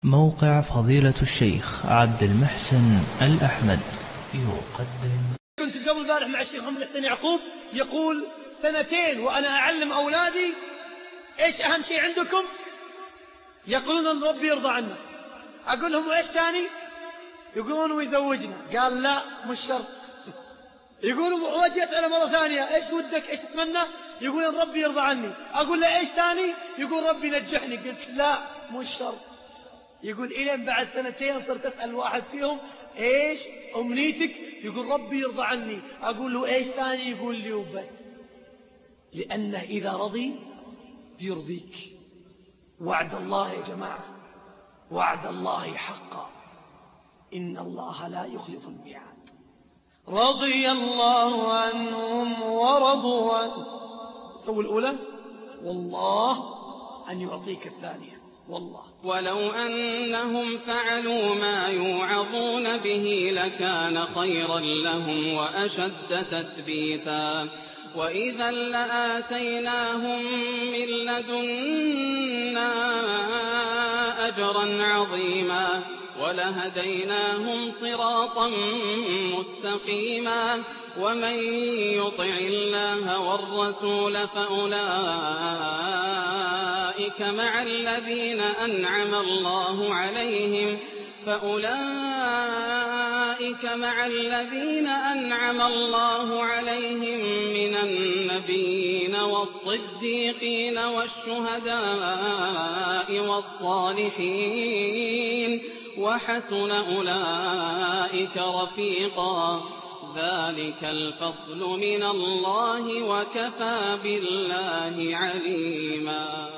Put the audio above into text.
موقع فضيلة الشيخ عبد المحسن الأحمد يقدم. كنت قبل البارح مع الشيخ محمد حسين يعقوب يقول 2 وأنا أعلم أولادي إيش أهم شيء عندكم؟ يقولون أن ربي يرضى عنا. أقول لهم وإيش ثاني؟ يقولون ويزوجنا. قال لا مش شرط. يقولون واجي أسأله مرة ثانية إيش ودك إيش تتمنى؟ يقول أن ربي يرضى عني. أقول له إيش ثاني؟ يقول ربي نجحني. قلت لا مش شرط. يقول إلين بعد 2 صرت أسأل واحد فيهم إيش أمنيتك؟ يقول ربي يرضى عني. أقول له إيش ثاني؟ يقول لي وبس. لأنه إذا رضي يرضيك. وعد الله يا جماعة، وعد الله حقا، إن الله لا يخلف الميعاد. رضي الله عنهم ورضوا عنه. سوي الأولى والله أن يعطيك الثانية والله. ولو أنهم فعلوا ما يوعظون به لكان خيرا لهم وأشد تثبيتا، وإذا لآتيناهم من لدنا أجرا عظيما ولهديناهم صراطا مستقيما. ومن يطع الله والرسول فأولئك مع الذين أنعم الله عليهم من النبيين والصديقين والشهداء والصالحين وحسن أولئك رفيقا. ذلك الفضل من الله وكفى بالله عليما.